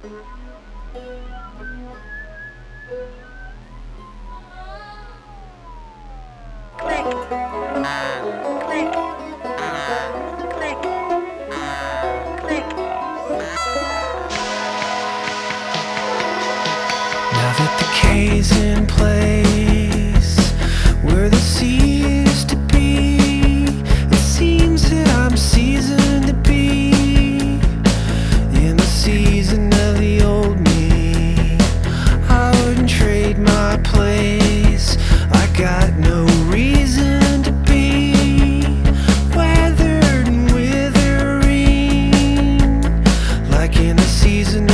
Click, click, click, click. Now that the K's in place, where the C used to be, it seems that I'm seasoned to be in the season of the old me. I wouldn't trade my place. I got no reason to be weathered and withering, like in the season